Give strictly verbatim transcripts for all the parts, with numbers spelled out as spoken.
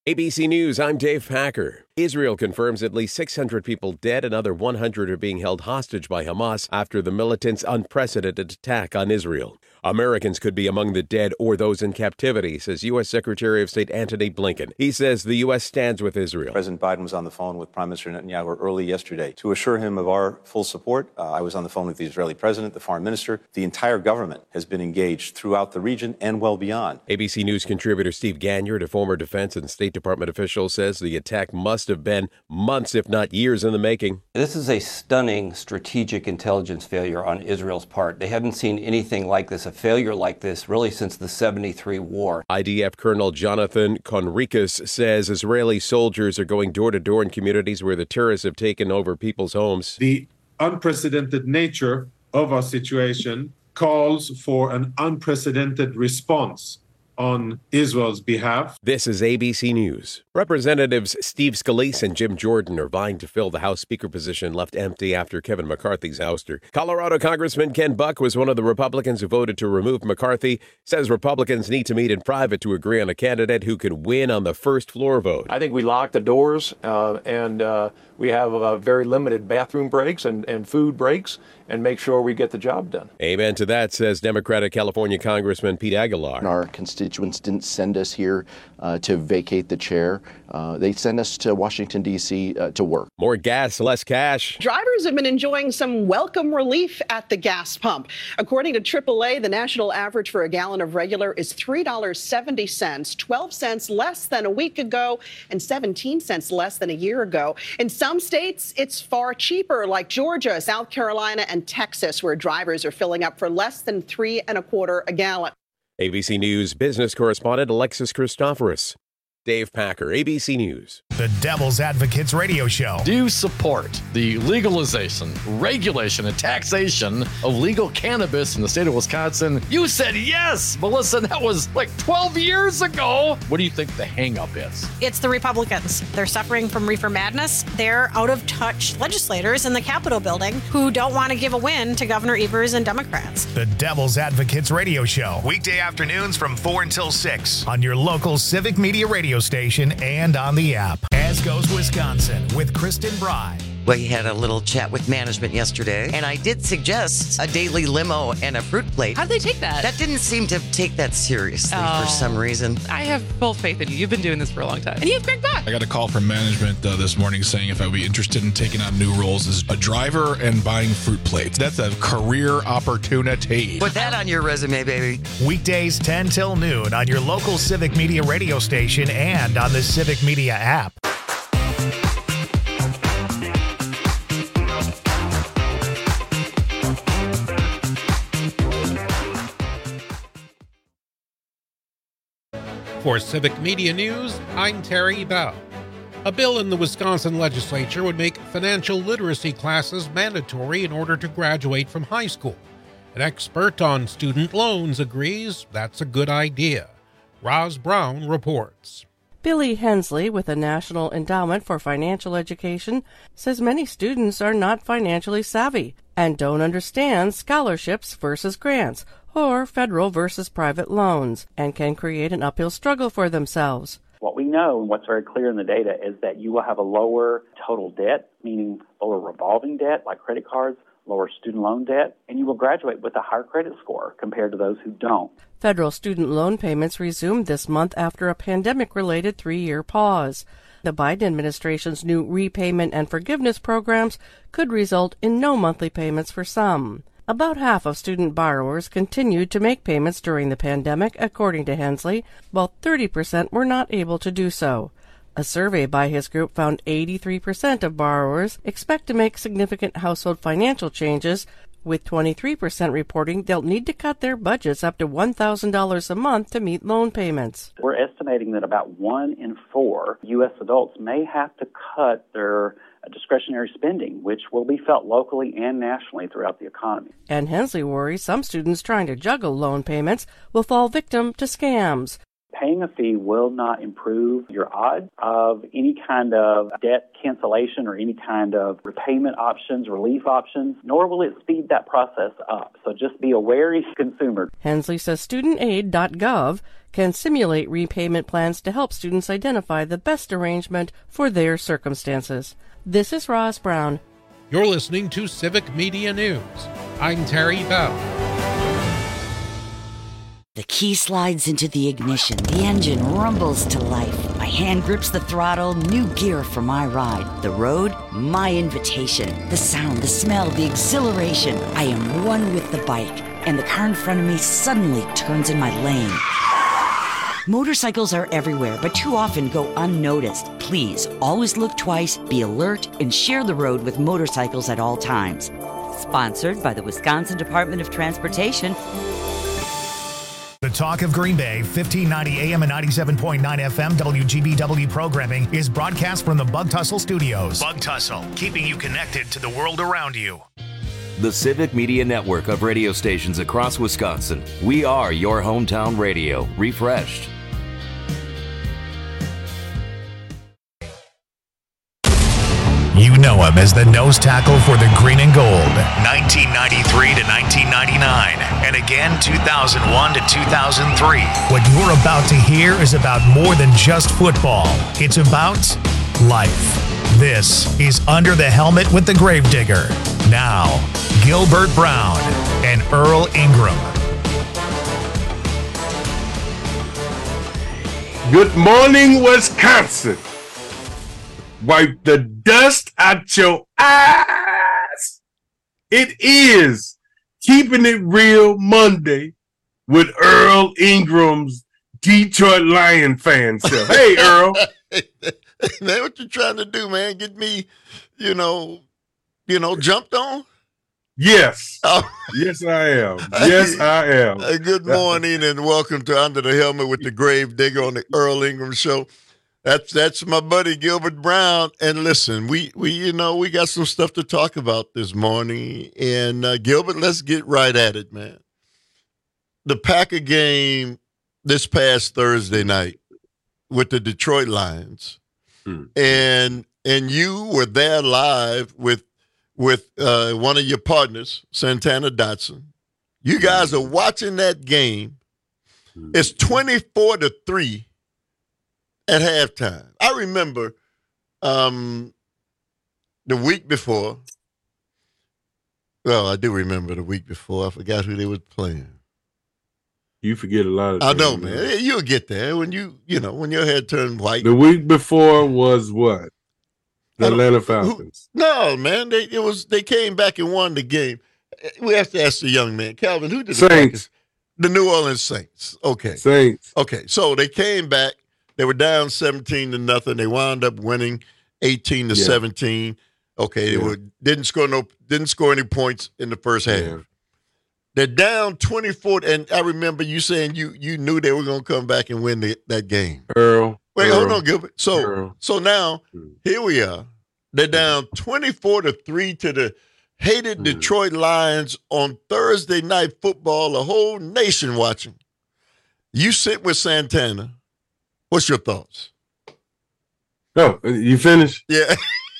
A B C News, I'm Dave Packer. Israel confirms at least six hundred people dead. Another one hundred are being held hostage by Hamas after the militants' unprecedented attack on Israel. Americans could be among the dead or those in captivity, says U S. Secretary of State Antony Blinken. He says the U S stands with Israel. President Biden was on the phone with Prime Minister Netanyahu early yesterday to assure him of our full support. Uh, I was on the phone with the Israeli president, the foreign minister. The entire government has been engaged throughout the region and well beyond. A B C News contributor Steve Ganyard, a former Defense and State Department official, says the attack must have been months, if not years, in the making. This is a stunning strategic intelligence failure on Israel's part. They hadn't seen anything like this, a failure like this, really since the seventy-three war. I D F Colonel Jonathan Conricus says Israeli soldiers are going door to door in communities where the terrorists have taken over people's homes. The unprecedented nature of our situation calls for an unprecedented response on Israel's behalf. This is A B C News. Representatives Steve Scalise and Jim Jordan are vying to fill the House Speaker position left empty after Kevin McCarthy's ouster. Colorado Congressman Ken Buck was one of the Republicans who voted to remove McCarthy, says Republicans need to meet in private to agree on a candidate who can win on the first floor vote. I think we lock the doors uh, and uh, we have uh, very limited bathroom breaks and, and food breaks and make sure we get the job done. Amen to that, says Democratic California Congressman Pete Aguilar. Our constituents didn't send us here uh, to vacate the chair. Uh, they sent us to Washington, D C uh, to work. More gas, less cash. Drivers have been enjoying some welcome relief at the gas pump. According to triple A, the national average for a gallon of regular is three dollars and seventy cents, twelve cents less than a week ago and seventeen cents less than a year ago. In some states, it's far cheaper, like Georgia, South Carolina, and Texas, where drivers are filling up for less than three and a quarter a gallon. A B C News business correspondent Alexis Christoforous. Dave Packer, A B C News. The Devil's Advocates Radio Show. Do you support the legalization, regulation, and taxation of legal cannabis in the state of Wisconsin? You said yes, Melissa. That was like twelve years ago. What do you think the hang-up is? It's the Republicans. They're suffering from reefer madness. They're out-of-touch legislators in the Capitol building who don't want to give a win to Governor Evers and Democrats. The Devil's Advocates Radio Show. Weekday afternoons from four until six on your local Civic Media radio station and on the app. As Goes Wisconsin with Kristen Bry. We had a little chat with management yesterday, and I did suggest a daily limo and a fruit plate. How'd they take that? That didn't seem to take that seriously oh. for some reason. I have full faith in you. You've been doing this for a long time. And you have Greg Bach. I got a call from management uh, this morning saying if I would be interested in taking on new roles as a driver and buying fruit plates. That's a career opportunity. Put that on your resume, baby. Weekdays ten till noon on your local Civic Media radio station and on the Civic Media app. For Civic Media News, I'm Terry Bow. A bill in the Wisconsin legislature would make financial literacy classes mandatory in order to graduate from high school. An expert on student loans agrees that's a good idea. Roz Brown reports. Billy Hensley with the National Endowment for Financial Education says many students are not financially savvy and don't understand scholarships versus grants or federal versus private loans, and can create an uphill struggle for themselves. What we know and what's very clear in the data is that you will have a lower total debt, meaning lower revolving debt like credit cards, lower student loan debt, and you will graduate with a higher credit score compared to those who don't. Federal student loan payments resumed this month after a pandemic-related three-year pause. The Biden administration's new repayment and forgiveness programs could result in no monthly payments for some. About half of student borrowers continued to make payments during the pandemic, according to Hensley, while thirty percent were not able to do so. A survey by his group found eighty-three percent of borrowers expect to make significant household financial changes, with twenty-three percent reporting they'll need to cut their budgets up to one thousand dollars a month to meet loan payments. We're estimating that about one in four U S adults may have to cut their discretionary spending, which will be felt locally and nationally throughout the economy. And Hensley worries some students trying to juggle loan payments will fall victim to scams. Paying a fee will not improve your odds of any kind of debt cancellation or any kind of repayment options, relief options, nor will it speed that process up. So just be a wary consumer. Hensley says student aid dot gov can simulate repayment plans to help students identify the best arrangement for their circumstances. This is Roz Brown. You're listening to Civic Media News. I'm Terry Bell. The key slides into the ignition. The engine rumbles to life. My hand grips the throttle. New gear for my ride. The road, my invitation. The sound, the smell, the exhilaration. I am one with the bike, and the car in front of me suddenly turns in my lane. Motorcycles are everywhere, but too often go unnoticed. Please, always look twice, be alert, and share the road with motorcycles at all times. Sponsored by the Wisconsin Department of Transportation. The Talk of Green Bay, fifteen ninety A M and ninety-seven point nine F M W G B W programming is broadcast from the Bug Tussle Studios. Bug Tussle, keeping you connected to the world around you. The Civic Media Network of radio stations across Wisconsin. We are your hometown radio, refreshed. You know him as the nose tackle for the green and gold, nineteen ninety-three to nineteen ninety-nine, and again two thousand one to two thousand three. What you're about to hear is about more than just football. It's about life. This is Under the Helmet with the Gravedigger. Now, Gilbert Brown and Earl Ingram. Good morning, Wisconsin. Wipe the dust out your eyes. It is Keeping It Real Monday with Earl Ingram's Detroit Lion fan self. Hey, Earl. Man, what you trying to do, man? Get me, you know, you know, jumped on? Yes. Oh. Yes, I am. Yes, I am. Uh, good morning and welcome to Under the Helmet with the Gravedigger on the Earl Ingram Show. That's that's my buddy Gilbert Brown. And listen, we we you know we got some stuff to talk about this morning. And uh, Gilbert, let's get right at it, man. The Packer game this past Thursday night with the Detroit Lions, hmm. and and you were there live with with uh, one of your partners, Santana Dotson. You guys are watching that game. Hmm. It's twenty-four to three. At halftime. I remember um, the week before. Well, I do remember the week before. I forgot who they was playing. You forget a lot of I things. know, man. man. You'll get there when you, you know, when your head turned white. The week before was what? The Atlanta Falcons. Who, no, man. They it was they came back and won the game. We have to ask the young man, Calvin, who did the Saints? The New Orleans Saints. Okay. Saints. Okay. So they came back. They were down seventeen to nothing. They wound up winning eighteen to yeah. seventeen. Okay, yeah. they were didn't score no didn't score any points in the first half. Yeah. They're down twenty-four, and I remember you saying you you knew they were going to come back and win the, that game. Earl, wait, Earl, hold on, Gilbert. So Earl. so now here we are. They're down twenty-four to three to the hated mm. Detroit Lions on Thursday Night Football. The whole nation watching. You sit with Santana. What's your thoughts? Oh, you finished? Yeah.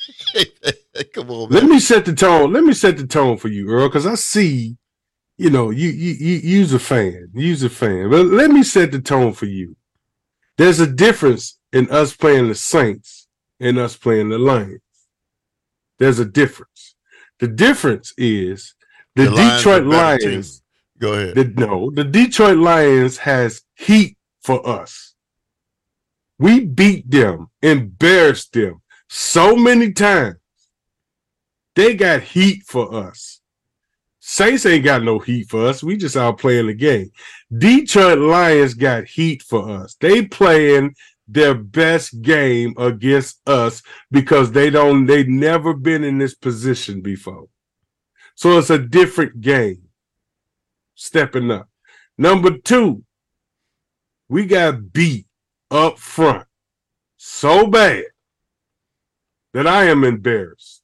Come on, man. Let me set the tone. Let me set the tone for you, Earl, because I see, you know, you you you you's a fan. You's a fan. But let me set the tone for you. There's a difference in us playing the Saints and us playing the Lions. There's a difference. The difference is the, the Detroit Lions. Lions Go ahead. The, no, the Detroit Lions has heat for us. We beat them, embarrassed them so many times. They got heat for us. Saints ain't got no heat for us. We just out playing the game. Detroit Lions got heat for us. They playing their best game against us because they don't, they never been in this position before. So it's a different game. Stepping up. Number two, we got beat up front so bad that I am embarrassed.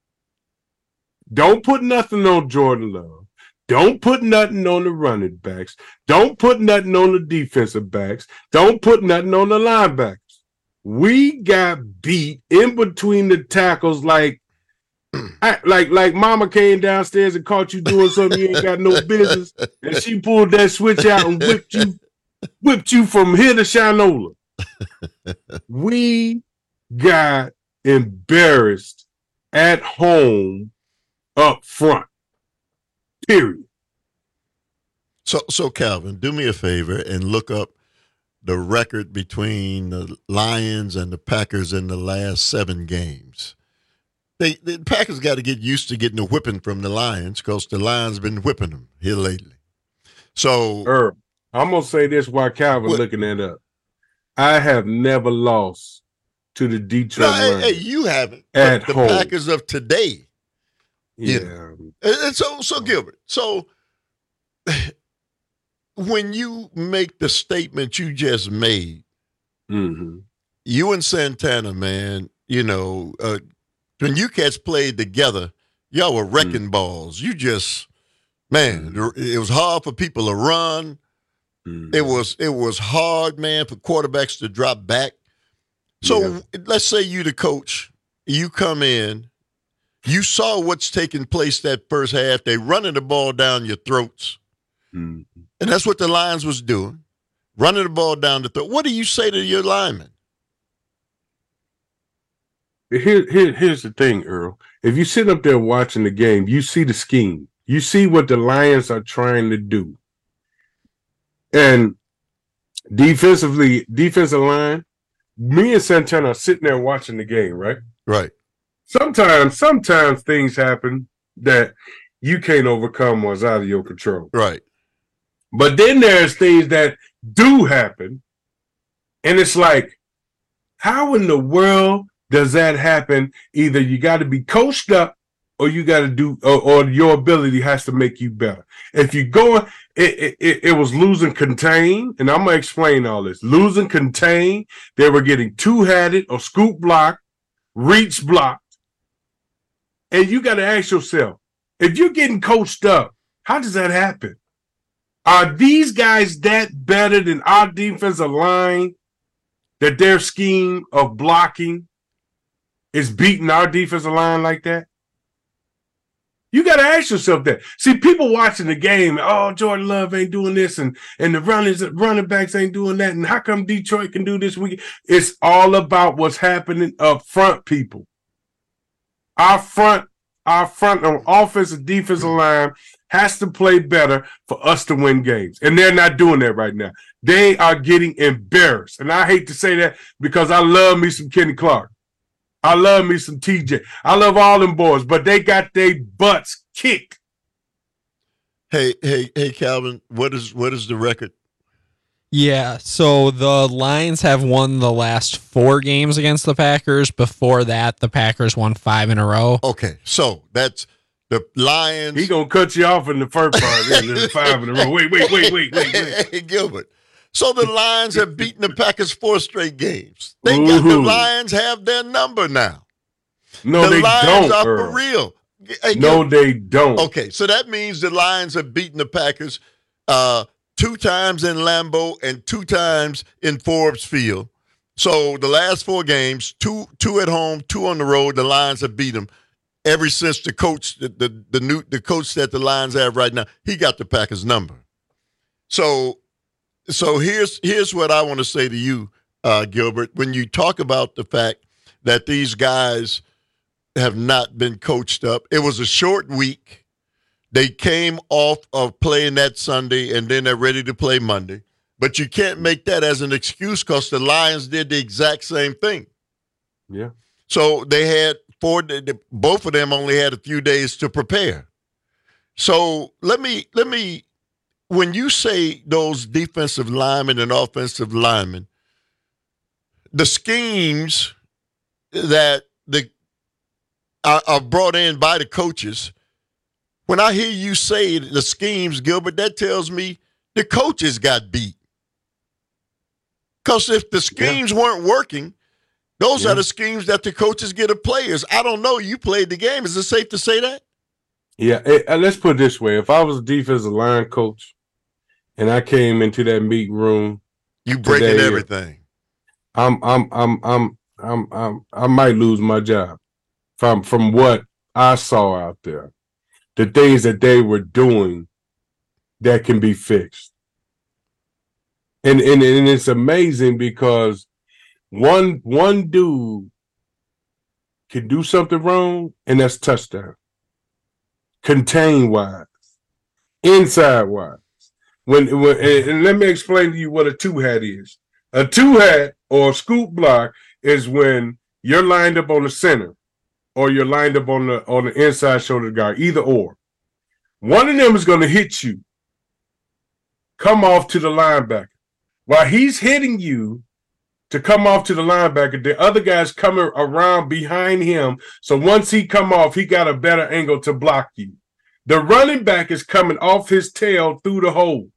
Don't put nothing on Jordan Love. Don't put nothing on the running backs. Don't put nothing on the defensive backs. Don't put nothing on the linebackers. We got beat in between the tackles like I, like like mama came downstairs and caught you doing something you ain't got no business, and she pulled that switch out and whipped you whipped you from here to Shinola. We got embarrassed at home up front. Period. So, so Calvin, do me a favor and look up the record between the Lions and the Packers in the last seven games. They, the Packers got to get used to getting a whipping from the Lions because the Lions been whipping them here lately. So, Herb, I'm gonna say this while Calvin what, looking that up. I have never lost to the Detroit no, Lions. Hey, hey, you haven't. At the home. Packers of today. Yeah. You know. And so, so Gilbert. So, when you make the statement you just made, mm-hmm. you and Santana, man, you know, uh, when you cats played together, y'all were wrecking mm-hmm. balls. You just, man, mm-hmm. it was hard for people to run. Mm-hmm. It was it was hard, man, for quarterbacks to drop back. So yeah. let's say you the coach, you come in, you saw what's taking place that first half. They running the ball down your throats. Mm-hmm. And that's what the Lions was doing, running the ball down the throat. What do you say to your linemen? Here, here, here's the thing, Earl. If you sit up there watching the game, you see the scheme. You see what the Lions are trying to do. And defensively, defensive line, me and Santana are sitting there watching the game, right? Right. Sometimes, sometimes things happen that you can't overcome what's out of your control. Right. But then there's things that do happen, and it's like, how in the world does that happen? Either you got to be coached up, or you got to do, or, or your ability has to make you better. If you go, it, it, it was losing contain, and I'm gonna explain all this. Losing contain, they were getting two-hatted or scoop blocked, reach blocked, and you got to ask yourself, if you're getting coached up, how does that happen? Are these guys that better than our defensive line that their scheme of blocking is beating our defensive line like that? You got to ask yourself that. See, people watching the game, oh, Jordan Love ain't doing this, and, and the runners, running backs ain't doing that, and how come Detroit can do this week? It's all about what's happening up front, people. Our front, our front on offensive, defensive line has to play better for us to win games. And they're not doing that right now. They are getting embarrassed. And I hate to say that because I love me some Kenny Clark. I love me some T J. I love all them boys, but they got their butts kicked. Hey, hey, hey, Calvin, what is what is the record? Yeah, so the Lions have won the last four games against the Packers. Before that, the Packers won five in a row. Okay, so that's the Lions. He gonna cut you off in the first part, and then five in a row. Wait, wait, wait, wait, wait, wait. Hey, Gilbert. So the Lions have beaten the Packers four straight games. They got the Lions have their number now. No, the they Lions don't. are Earl. for real. Hey, no, Gilbert. they don't. Okay, so that means the Lions have beaten the Packers uh, two times in Lambeau and two times in Forbes Field. So the last four games, two two at home, two on the road, the Lions have beat them. Ever since the coach, the, the the new the coach that the Lions have right now, he got the Packers number. So, so here's here's what I want to say to you, uh, Gilbert. When you talk about the fact that these guys have not been coached up, it was a short week. They came off of playing that Sunday, and then they're ready to play Monday. But you can't make that as an excuse because the Lions did the exact same thing. Yeah. So they had four. Both of them only had a few days to prepare. So let me let me. When you say those defensive linemen and offensive linemen, the schemes that the are, are brought in by the coaches. When I hear you say the schemes, Gilbert, that tells me the coaches got beat. Because if the schemes yeah. weren't working, those yeah. are the schemes that the coaches get of players. I don't know. You played the game. Is it safe to say that? Yeah. Hey, let's put it this way. If I was a defensive line coach and I came into that meeting room, you breaking today, everything. I'm, I'm, I'm, I'm, I'm, I'm, I might lose my job from from what I saw out there. The things that they were doing that can be fixed. And, and and it's amazing because one one dude can do something wrong, and that's touchdown. Contain wise, inside wise. When, when and let me explain to you what a two hat is. A two hat or a scoop block is when you're lined up on the center, or you're lined up on the on the inside shoulder guard. Either or, one of them is going to hit you. Come off to the linebacker. While he's hitting you to come off to the linebacker, the other guy's coming around behind him. So once he come off, he got a better angle to block you. The running back is coming off his tail through the hole.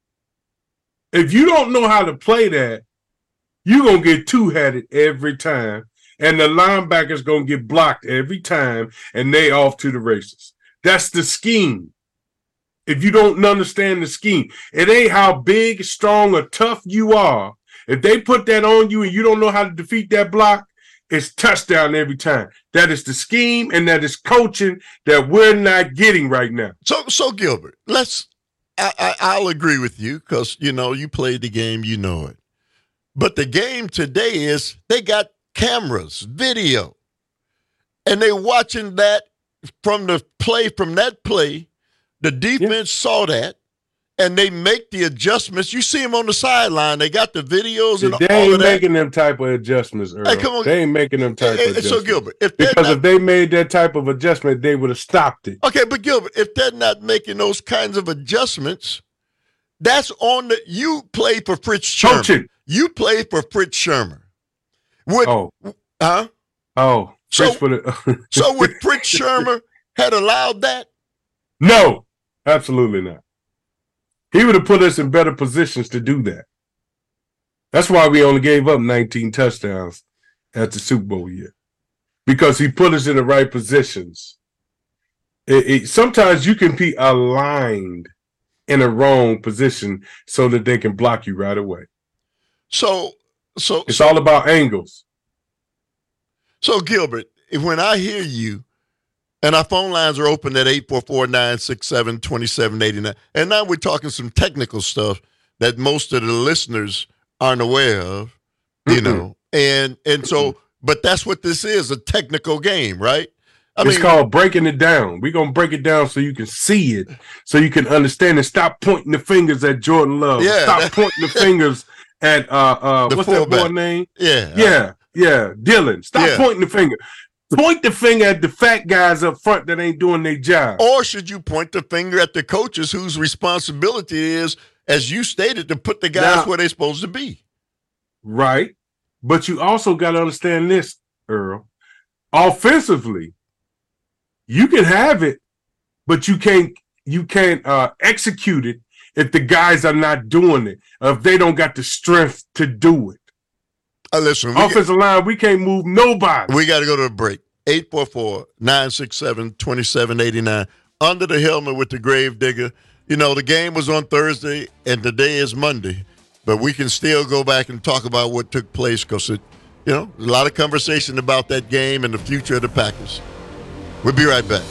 If you don't know how to play that, you're going to get two-hatted every time. And the linebacker's going to get blocked every time, and they off to the races. That's the scheme. If you don't understand the scheme, it ain't how big, strong, or tough you are. If they put that on you and you don't know how to defeat that block, it's touchdown every time. That is the scheme, and that is coaching that we're not getting right now. So, so Gilbert, let's. I, I, I'll agree with you because you know you played the game, you know it. But the game today is they got cameras, video, and they watching that from the play from that play. The defense yeah. saw that, and they make the adjustments. You see them on the sideline. They got the videos and they all ain't of that. making them type of adjustments, Earl. Hey, come on. They ain't making them type Hey, of so, adjustments. Gilbert, if because not, if they made that type of adjustment, they would have stopped it. Okay, but Gilbert, if they're not making those kinds of adjustments, that's on the – you play for Fritz Shermer. Coaching. You play for Fritz Shermer. Would, oh. Huh? Oh. So, for the so would Fritz Shermer had allowed that? No. Absolutely not. He would have put us in better positions to do that. That's why we only gave up nineteen touchdowns at the Super Bowl year, because he put us in the right positions. It, it, sometimes you can be aligned in a wrong position so that they can block you right away. So, so it's so, all about angles. So, Gilbert, when I hear you, and our phone lines are open at eight four four, nine six seven, two seven eight nine. And now we're talking some technical stuff that most of the listeners aren't aware of, you mm-hmm. know. And and so, but that's what this is, a technical game, right? I it's mean, called breaking it down. We're going to break it down so you can see it, so you can understand it. Stop pointing the fingers at Jordan Love. Yeah, Stop that, pointing the fingers at, uh, uh, what's fullback. that boy name? Yeah. Yeah, yeah, Dylan. Stop yeah. pointing the finger. Point the finger at the fat guys up front that ain't doing their job. Or should you point the finger at the coaches whose responsibility is, as you stated, to put the guys now, where they're supposed to be? Right. But you also got to understand this, Earl. Offensively, you can have it, but you can't you can't uh, execute it if the guys are not doing it, or if they don't got the strength to do it. Uh, listen, offensive get, line, we can't move nobody. We got to go to a break. eight four four, nine six seven, two seven eight nine. Under the helmet with the Grave Digger. You know, the game was on Thursday, and today is Monday. But we can still go back and talk about what took place because, it, you know, a lot of conversation about that game and the future of the Packers. We'll be right back.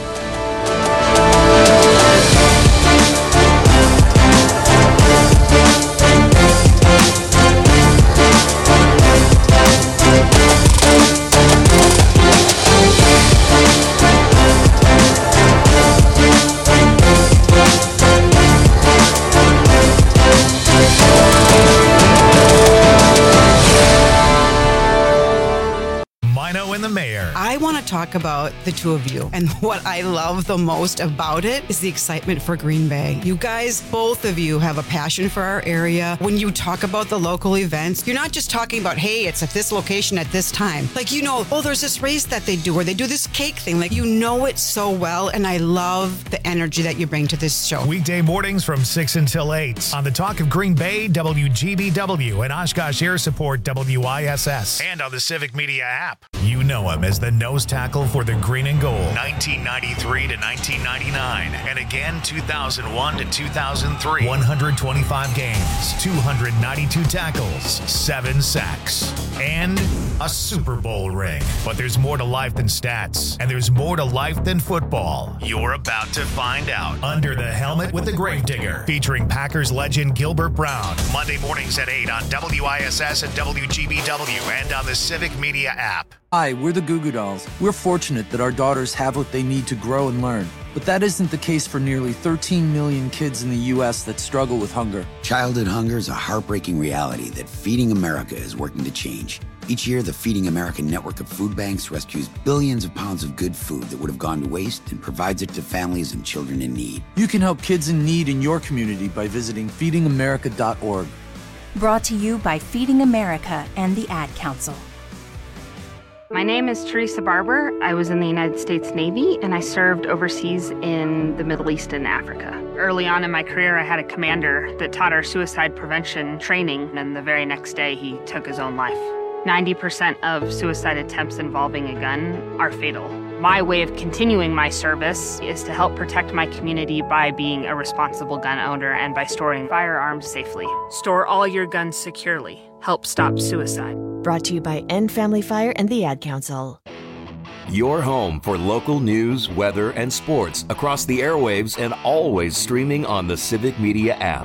And the mayor. I want to talk about the two of you, and what I love the most about it is the excitement for Green Bay. You guys, both of you, have a passion for our area. When you talk about the local events, you're not just talking about, hey, it's at this location at this time. Like, you know, oh, there's this race that they do, or they do this cake thing. Like, you know it so well, and I love the energy that you bring to this show. Weekday mornings from six until eight on the Talk of Green Bay, W G B W, and Oshkosh Air Support, W I S S, and on the Civic Media app. You know him as the nose tackle for the Green and Gold, nineteen ninety-three to nineteen ninety-nine, and again two thousand one to two thousand three. one hundred twenty-five games, two hundred ninety-two tackles, seven sacks, and a Super Bowl ring. But there's more to life than stats, and there's more to life than football. You're about to find out. Under the Helmet with the Gravedigger, featuring Packers legend Gilbert Brown. Monday mornings at eight on W I S S and W G B W and on the Civic Media app. Hi, we're the Goo Goo Dolls. We're fortunate that our daughters have what they need to grow and learn. But that isn't the case for nearly thirteen million kids in the U S that struggle with hunger. Childhood hunger is a heartbreaking reality that Feeding America is working to change. Each year, the Feeding America network of food banks rescues billions of pounds of good food that would have gone to waste and provides it to families and children in need. You can help kids in need in your community by visiting feeding america dot org. Brought to you by Feeding America and the Ad Council. My name is Teresa Barber. I was in the United States Navy, and I served overseas in the Middle East and Africa. Early on in my career, I had a commander that taught our suicide prevention training, and the very next day, he took his own life. ninety percent of suicide attempts involving a gun are fatal. My way of continuing my service is to help protect my community by being a responsible gun owner and by storing firearms safely. Store all your guns securely. Help stop suicide. Brought to you by End Family Fire and the Ad Council. Your home for local news, weather, and sports across the airwaves and always streaming on the Civic Media app.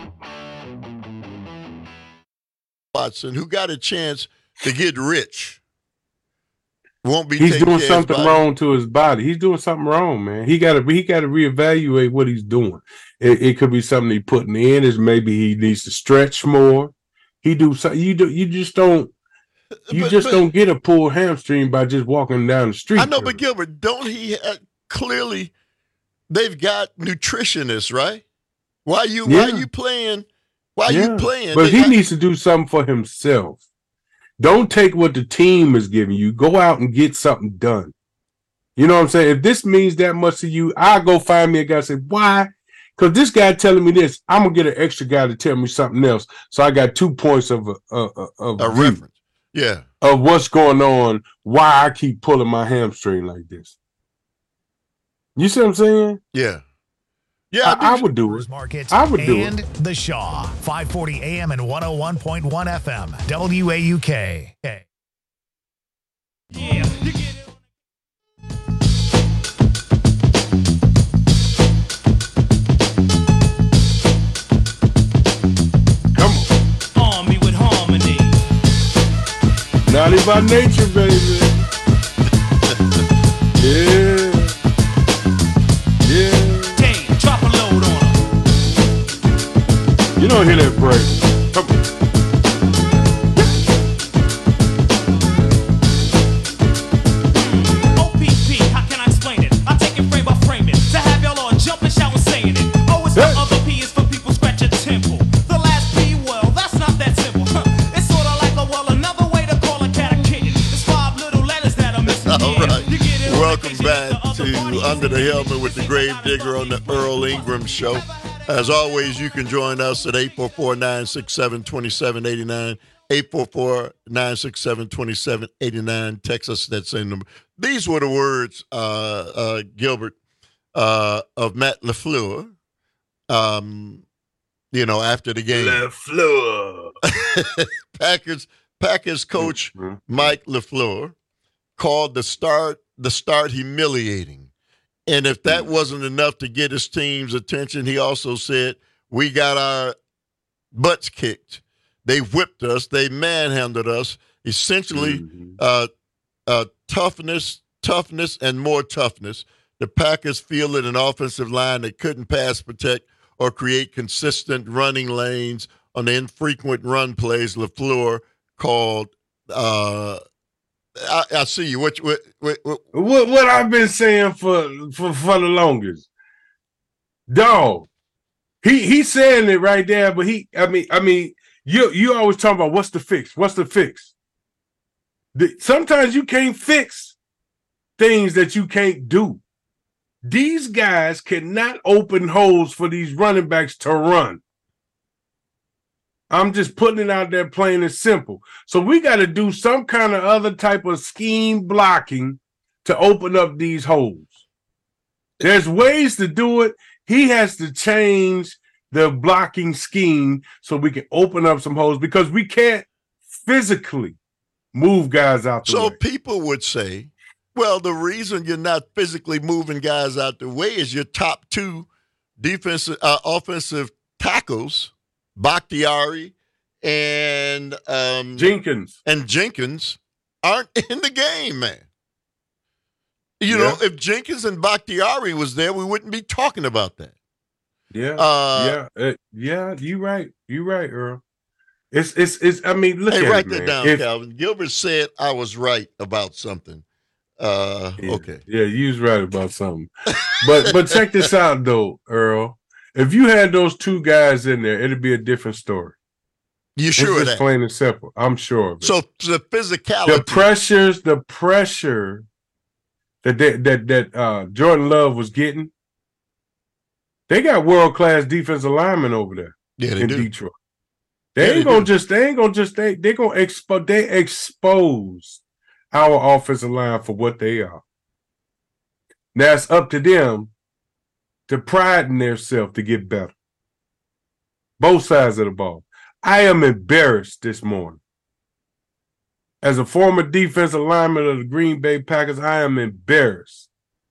Watson, who got a chance to get rich, won't be. He's doing something wrong to his body. He's doing something wrong, man. He got to. He got to reevaluate what he's doing. It, it could be something he's putting in. Is maybe he needs to stretch more. He do something. You do. You just don't. You But- just but- don't get a pulled hamstring by just walking down the street. I know, but Gilbert, don't he uh, clearly? They've got nutritionists, right? Why you? Why Yeah. you playing? Why Yeah. you playing? But They- he needs to do something for himself. Don't take what the team is giving you. Go out and get something done. You know what I'm saying? If this means that much to you, I'll go find me a guy and say, why? Because this guy telling me this, I'm going to get an extra guy to tell me something else. So I got two points of, a, of, of, A view reference. Yeah. of what's going on, why I keep pulling my hamstring like this. You see what I'm saying? Yeah. Yeah, I, I would do it. Market I would do and it. The Shaw, five forty A M and one oh one point one F M, W A U K. Yeah. Come on. Army with harmony. Naughty by nature, baby. Yeah. Yeah. Dave, drop a load on him. You don't hear that break. Come on. O P P, how can I explain it? I take it frame by frame it. To have y'all all jumping, shouting, saying it. Oh, it's the other P is for people scratch a temple. The last P, well, that's not that simple. Huh. It's sort of like a, well, another way to call a cat a kitten. There's five little letters that are missing. All Yeah, right. you get it on Welcome occasion. back to Under the Helmet with the Grave Digger on the Earl Ingram Show. As always, you can join us at eight four four, nine six seven, two seven eight nine. eight four four, nine six seven, two seven eight nine. Text us that same number. These were the words, uh, uh, Gilbert, uh, of Matt LaFleur, um, you know, after the game. LaFleur. Packers, Packers coach Mike LaFleur called the start the start humiliating. And if that wasn't enough to get his team's attention, he also said, we got our butts kicked. They whipped us. They manhandled us. Essentially, uh, uh, toughness, toughness, and more toughness. The Packers fielded an offensive line that couldn't pass protect or create consistent running lanes on the infrequent run plays LaFleur called uh, I, I see you. What, what, what, what, What what I've been saying for for, for the longest. Dog. He he's saying it right there, but he I mean, I mean, you you always talking about what's the fix? What's the fix? The, sometimes you can't fix things that you can't do. These guys cannot open holes for these running backs to run. I'm just putting it out there plain and simple. So we got to do some kind of other type of scheme blocking to open up these holes. There's ways to do it. He has to change the blocking scheme so we can open up some holes because we can't physically move guys out the so way. So people would say, well, the reason you're not physically moving guys out the way is your top two defensive, uh, offensive tackles, Bakhtiari and um, Jenkins and Jenkins aren't in the game, man. You yeah. know, if Jenkins and Bakhtiari was there, we wouldn't be talking about that. Yeah, uh, yeah, uh, yeah. You right, you right, Earl. It's, it's, it's. I mean, look hey, at write it, that man. down, if, Calvin. Gilbert said I was right about something. Uh, yeah, okay, yeah, you was right about something. But, but check this out, though, Earl. If you had those two guys in there, it'd be a different story. You sure it's of just that? Plain and simple. I'm sure of it. So the physicality, the pressures, the pressure that they, that that uh, Jordan Love was getting. They got world class defensive linemen over there yeah, they in do. Detroit. They yeah, ain't they gonna do. just they ain't gonna just they they gonna expose they expose our offensive line for what they are. Now it's up to them to pride in themselves to get better. Both sides of the ball. I am embarrassed this morning. As a former defensive lineman of the Green Bay Packers, I am embarrassed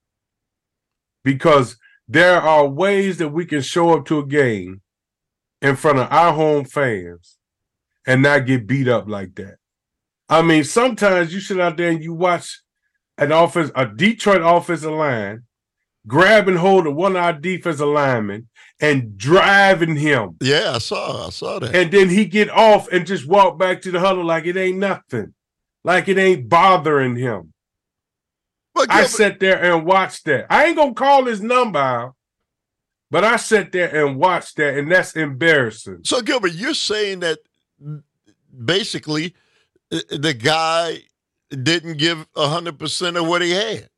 because there are ways that we can show up to a game in front of our home fans and not get beat up like that. I mean, sometimes you sit out there and you watch an offense, a Detroit offensive line, grab and hold of one of our defensive linemen and driving him. Yeah, I saw, I saw that. And then he get off and just walk back to the huddle like it ain't nothing, like it ain't bothering him. But I sat there and watched that. I ain't gonna call his number out, but I sat there and watched that, and that's embarrassing. So, Gilbert, you're saying that basically the guy didn't give one hundred percent of what he had.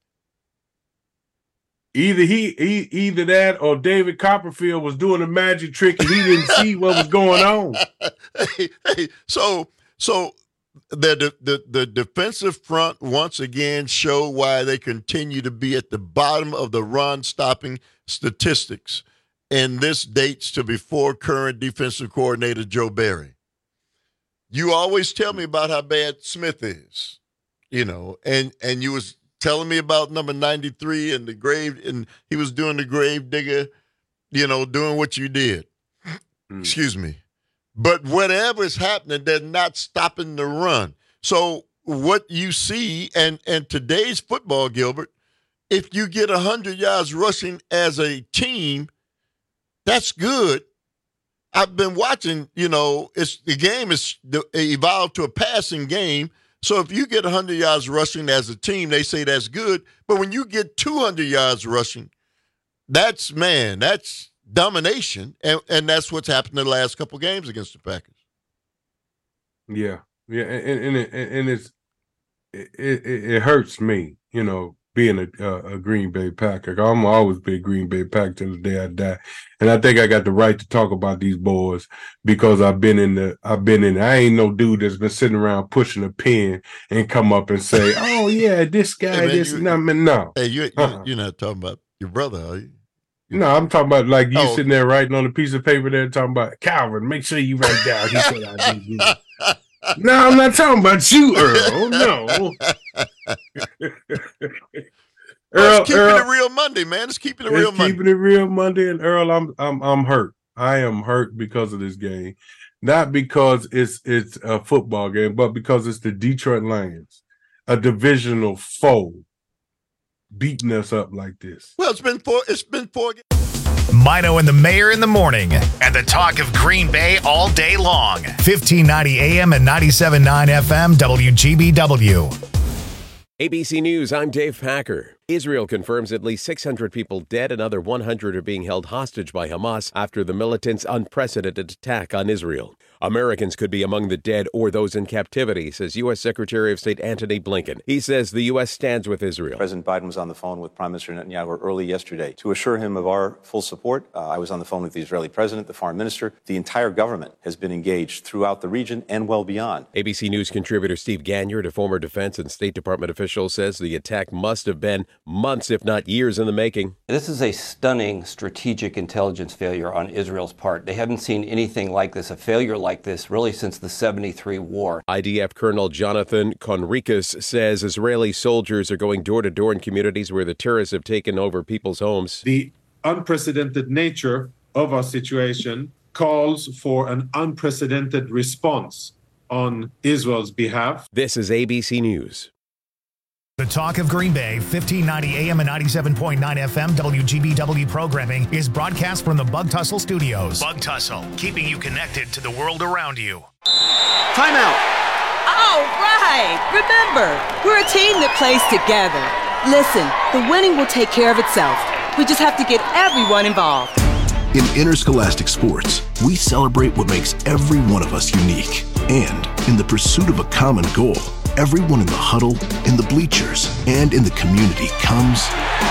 Either he, he, either that, or David Copperfield was doing a magic trick and he didn't see what was going on. Hey, hey, so, so the, the the defensive front once again show why they continue to be at the bottom of the run-stopping statistics, and this dates to before current defensive coordinator Joe Barry. You always tell me about how bad Smith is, you know, and and you was telling me about number ninety-three and the grave, and he was doing the grave digger, you know, doing what you did. Mm. Excuse me. But whatever's happening, they're not stopping the run. So what you see, and, and today's football, Gilbert, if you get one hundred yards rushing as a team, that's good. I've been watching, you know, it's the game is evolved to a passing game. So if you get one hundred yards rushing as a team, they say that's good. But when you get two hundred yards rushing, that's, man, that's domination. And, and that's what's happened in the last couple of games against the Packers. Yeah. Yeah. And, and, it, and it's, it, it, it hurts me, you know, being a, a, a Green Bay Packer. I'm always be a Green Bay Packer till the day I die. And I think I got the right to talk about these boys because I've been in the, I've been in, I ain't no dude that's been sitting around pushing a pen and come up and say, oh yeah, this guy, hey, man, this, you, no, man, no. Hey, you, you, uh-uh. you're not talking about your brother, are you? No, I'm talking about like you oh. sitting there writing on a piece of paper there talking about Calvin, make sure you write down. He said I did this. No, I'm not talking about you, Earl. No. Earl, it's keeping Earl, it real Monday, man. It's keeping it real Monday. Keeping it real Monday, and Earl, I'm I'm I'm hurt. I am hurt because of this game, not because it's it's a football game, but because it's the Detroit Lions, a divisional foe, beating us up like this. Well, it's been four. It's been four. Mino and the Mayor in the morning, and the talk of Green Bay all day long. fifteen ninety A M and ninety-seven point nine F M, W G B W. A B C News, I'm Dave Packer. Israel confirms at least six hundred people dead. Another one hundred are being held hostage by Hamas after the militants' unprecedented attack on Israel. Americans could be among the dead or those in captivity, says U S. Secretary of State Antony Blinken. He says the U S stands with Israel. President Biden was on the phone with Prime Minister Netanyahu early yesterday to assure him of our full support. Uh, I was on the phone with the Israeli president, the foreign minister. The entire government has been engaged throughout the region and well beyond. A B C News contributor Steve Ganyard, a former Defense and State Department official, says the attack must have been months, if not years, in the making. This is a stunning strategic intelligence failure on Israel's part. They haven't seen anything like this, a failure like this, really since the seventy-three war. I D F Colonel Jonathan Conricus says Israeli soldiers are going door to door in communities where the terrorists have taken over people's homes. The unprecedented nature of our situation calls for an unprecedented response on Israel's behalf. This is A B C News. The Talk of Green Bay, fifteen ninety A M and ninety-seven point nine F M W G B W programming is broadcast from the Bug Tussle Studios. Bug Tussle, keeping you connected to the world around you. Timeout. All right. Remember, we're a team that plays together. Listen, the winning will take care of itself. We just have to get everyone involved. In interscholastic sports, we celebrate what makes every one of us unique. And in the pursuit of a common goal, everyone in the huddle, in the bleachers, and in the community comes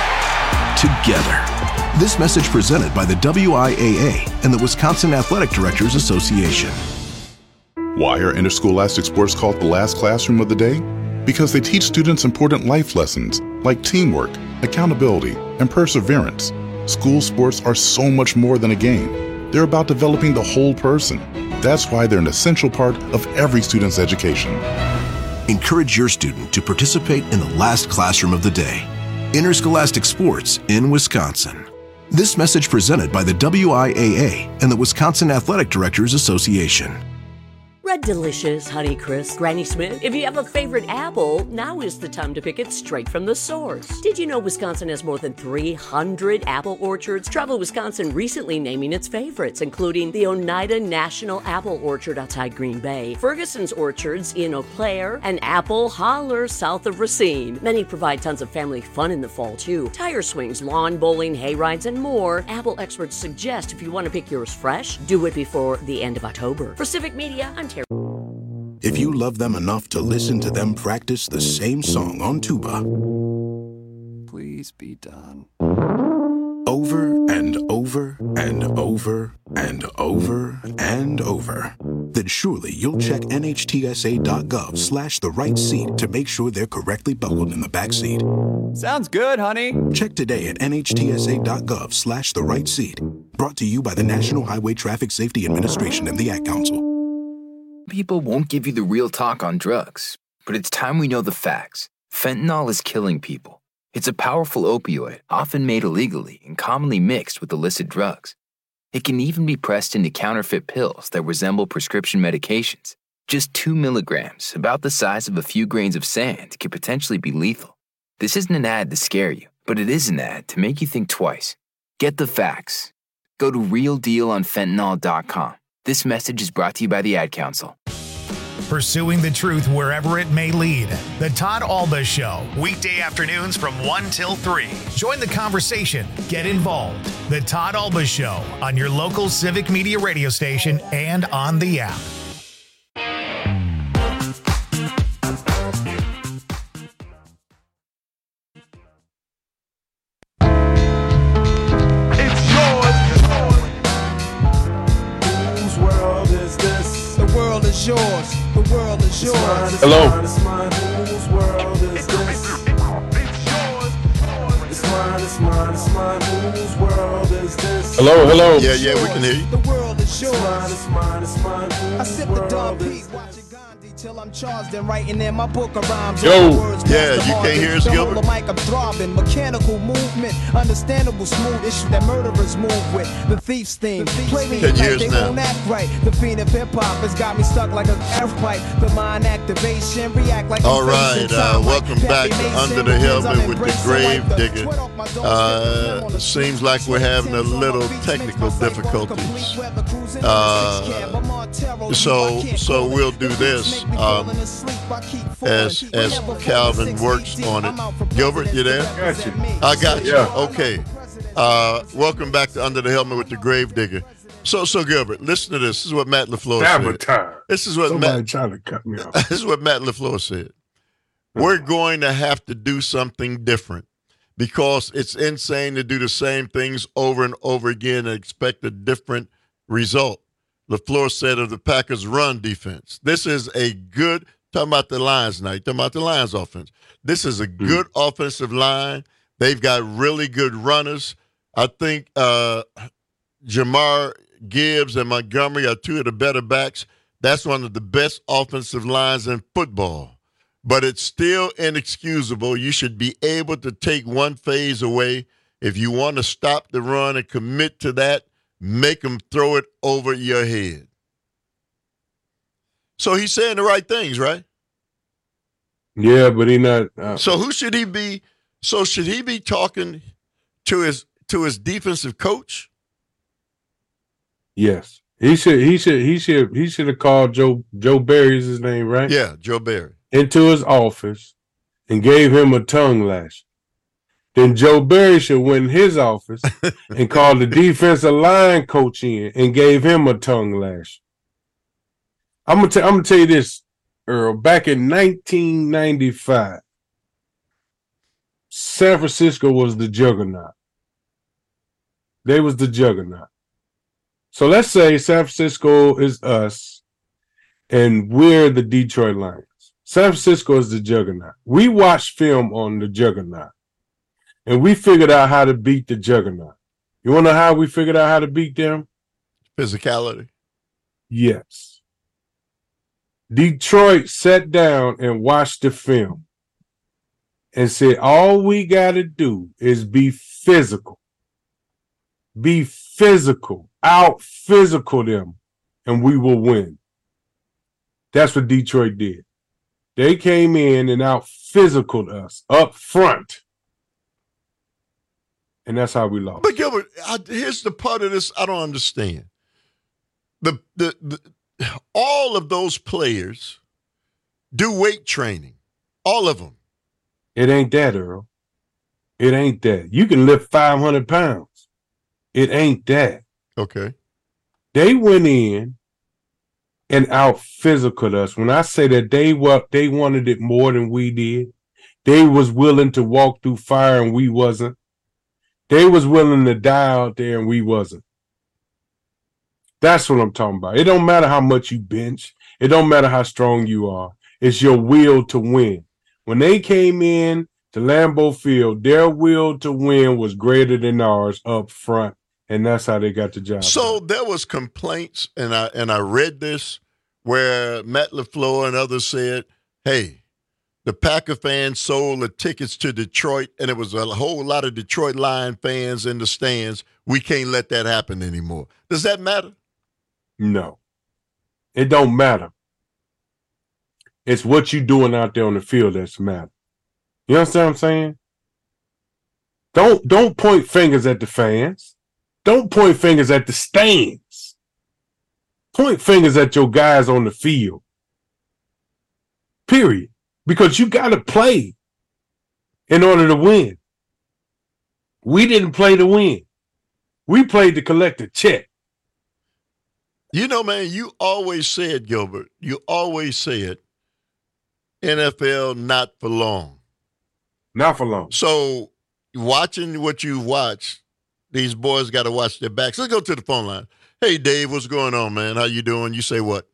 together. This message presented by the W I A A and the Wisconsin Athletic Directors Association. Why are interscholastic sports called the last classroom of the day? Because they teach students important life lessons like teamwork, accountability, and perseverance. School sports are so much more than a game. They're about developing the whole person. That's why they're an essential part of every student's education. Encourage your student to participate in the last classroom of the day. Interscholastic sports in Wisconsin. This message presented by the W I A A and the Wisconsin Athletic Directors Association. Red Delicious, Honeycrisp, Granny Smith. If you have a favorite apple, now is the time to pick it straight from the source. Did you know Wisconsin has more than three hundred apple orchards? Travel Wisconsin recently naming its favorites, including the Oneida National Apple Orchard outside Green Bay, Ferguson's Orchards in Eau Claire, and Apple Holler south of Racine. Many provide tons of family fun in the fall, too. Tire swings, lawn bowling, hay rides, and more. Apple experts suggest if you want to pick yours fresh, do it before the end of October. For Civic Media, I'm Terry. If you love them enough to listen to them practice the same song on tuba, please be done. Over and over and over and over and over, then surely you'll check nhtsa.gov slash the right seat to make sure they're correctly buckled in the back seat. Sounds good, honey. Check today at nhtsa.gov slash the right seat. Brought to you by the National Highway Traffic Safety Administration and the Ad Council. People won't give you the real talk on drugs, but it's time we know the facts. Fentanyl is killing people. It's a powerful opioid, often made illegally and commonly mixed with illicit drugs. It can even be pressed into counterfeit pills that resemble prescription medications. Just two milligrams, about the size of a few grains of sand, can potentially be lethal. This isn't an ad to scare you, but it is an ad to make you think twice. Get the facts. Go to real deal on fentanyl dot com. This message is brought to you by the Ad Council. Pursuing the truth wherever it may lead. The Todd Alba Show, weekday afternoons from one till three. Join the conversation. Get involved. The Todd Alba Show on your local Civic Media radio station and on the app. Yours. The world is yours. Hello. It's mine. Whose world is this? It's mine. It's mine. It's mine. Whose world is this? Hello. Hello. Yeah, yeah, we can hear you. The world is yours. It's mine. It's mine. I sip the Dom P. Watching Gandhi till I'm charged and writing in my book of rhymes. Yo. Yeah, you can't hear us, Gilbert. The mic I'm throbbing, mechanical movement, understandable, smooth issue that murderers move with. The thief's theme. Play me Ten like years they now. won't act right. The fiend of hip hop has got me stuck like a F pipe. The mind activation, react like. All right, uh, welcome back to Under the Helmet with the Grave Digger. Uh, seems like we're having a little technical difficulties. Uh, so, so we'll do this. um, as as Calvin works on it. Gilbert, you there? Got you. I got you. Yeah. Okay. Uh, welcome back to Under the Helmet with the Gravedigger. So, so Gilbert, listen to this. This is what Matt LaFleur Sabotage. said. This is what Somebody Matt. trying to cut me off. This is what Matt LaFleur said. We're going to have to do something different because it's insane to do the same things over and over again and expect a different result. LaFleur said of the Packers' run defense, this is a good, talking about the Lions now, talking about the Lions offense. This is a good mm. offensive line. They've got really good runners. I think uh, Jamar Gibbs and Montgomery are two of the better backs. That's one of the best offensive lines in football. But it's still inexcusable. You should be able to take one phase away. If you want to stop the run and commit to that, make them throw it over your head. So he's saying the right things, right? Yeah, but he not. Uh, so who should he be? So should he be talking to his to his defensive coach? Yes, he should. He should. He should. He should have called Joe. Joe Barry is his name, right? Yeah, Joe Barry. Into his office and gave him a tongue lash. Then Joe Barry should went in his office and called the defensive line coach in and gave him a tongue lash. I'm gonna. T- I'm gonna tell you this, Earl. Back in nineteen ninety-five, San Francisco was the juggernaut. They was the juggernaut. So let's say San Francisco is us, and we're the Detroit Lions. San Francisco is the juggernaut. We watched film on the juggernaut, and we figured out how to beat the juggernaut. You want to know how we figured out how to beat them? Physicality. Yes. Detroit sat down and watched the film and said, all we got to do is be physical. Be physical. Out physical them, and we will win. That's what Detroit did. They came in and out physicaled us up front. And that's how we lost. But Gilbert, I, here's the part of this I don't understand. The, the the all of those players do weight training. All of them. It ain't that, Earl. It ain't that. You can lift five hundred pounds. It ain't that. Okay. They went in and out physicaled us. When I say that they were, they wanted it more than we did. They was willing to walk through fire and we wasn't. They was willing to die out there and we wasn't. That's what I'm talking about. It don't matter how much you bench. It don't matter how strong you are. It's your will to win. When they came in to Lambeau Field, their will to win was greater than ours up front. And that's how they got the job. So there was complaints, and I and I read this, where Matt LaFleur and others said, hey, the Packer fans sold the tickets to Detroit, and it was a whole lot of Detroit Lion fans in the stands. We can't let that happen anymore. Does that matter? No. It don't matter. It's what you doing out there on the field that's matter. You understand what I'm saying? Don't don't point fingers at the fans. Don't point fingers at the stands. Point fingers at your guys on the field. Period. Because you got to play in order to win. We didn't play to win. We played to collect a check. You know, man, you always said, Gilbert, you always said N F L not for long. Not for long. So watching what you watched, these boys got to watch their backs. Let's go to the phone line. Hey, Dave, what's going on, man? How you doing? You say what?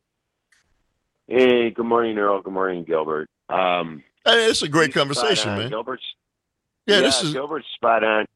Hey, good morning, Earl. Good morning, Gilbert. Um, hey, it's a great conversation, man. Gilbert's, yeah, yeah, this is Gilbert's spot on.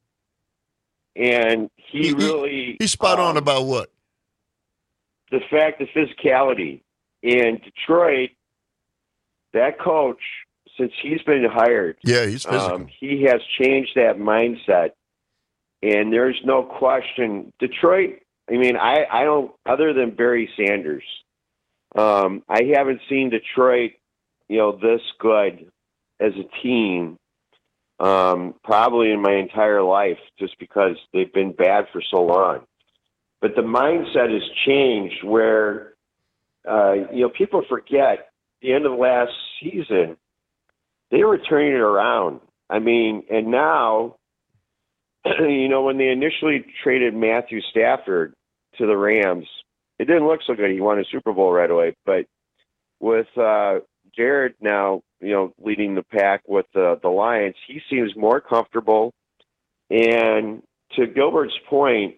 And he, he really... He, he's spot um, on about what? The fact of physicality. In Detroit, that coach, since he's been hired... Yeah, he's physical. Um, he has changed that mindset. And there's no question. Detroit, I mean, I, I don't, other than Barry Sanders, um, I haven't seen Detroit, you know, this good as a team, um, probably in my entire life, just because they've been bad for so long. But the mindset has changed where, uh, you know, people forget the end of last season, they were turning it around. I mean, and now, you know, when they initially traded Matthew Stafford to the Rams, it didn't look so good. He won a Super Bowl right away. But with uh, Jared now, you know, leading the pack with uh, the Lions, he seems more comfortable. And to Gilbert's point,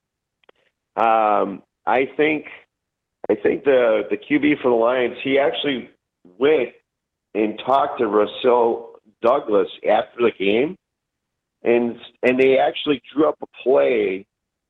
um, I think I think the, the Q B for the Lions, he actually went and talked to Russell Douglas after the game, and and they actually drew up a play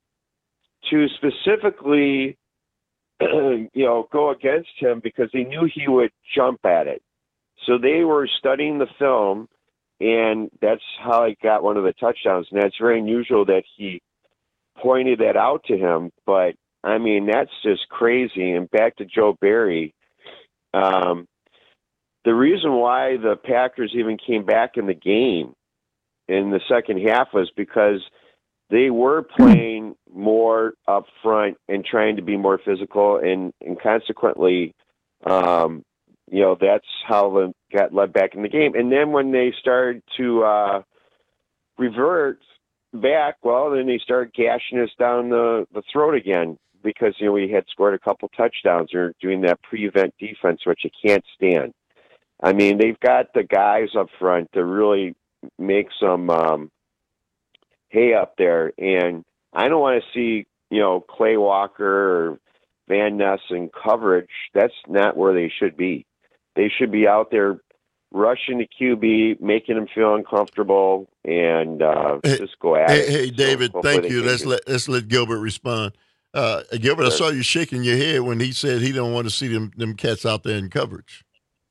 to specifically, you know, go against him because they knew he would jump at it. So they were studying the film, and that's how he got one of the touchdowns. And that's very unusual that he pointed that out to him. But, I mean, that's just crazy. And back to Joe Barry, um, the reason why the Packers even came back in the game in the second half was because they were playing more up front and trying to be more physical, and, and consequently, um, you know, that's how they got led back in the game. And then when they started to uh, revert back, well, then they started gashing us down the, the throat again because, you know, we had scored a couple touchdowns or doing that prevent defense, which you can't stand. I mean, they've got the guys up front to really make some um, hay up there. And I don't want to see, you know, Clay Walker or Van Ness in coverage. That's not where they should be. They should be out there rushing the Q B, making him feel uncomfortable, and uh, hey, just go at hey, it. Hey, David, so thank you. Let's let, let's let Gilbert respond. Uh, Gilbert, sure. I saw you shaking your head when he said he don't want to see them, them cats out there in coverage.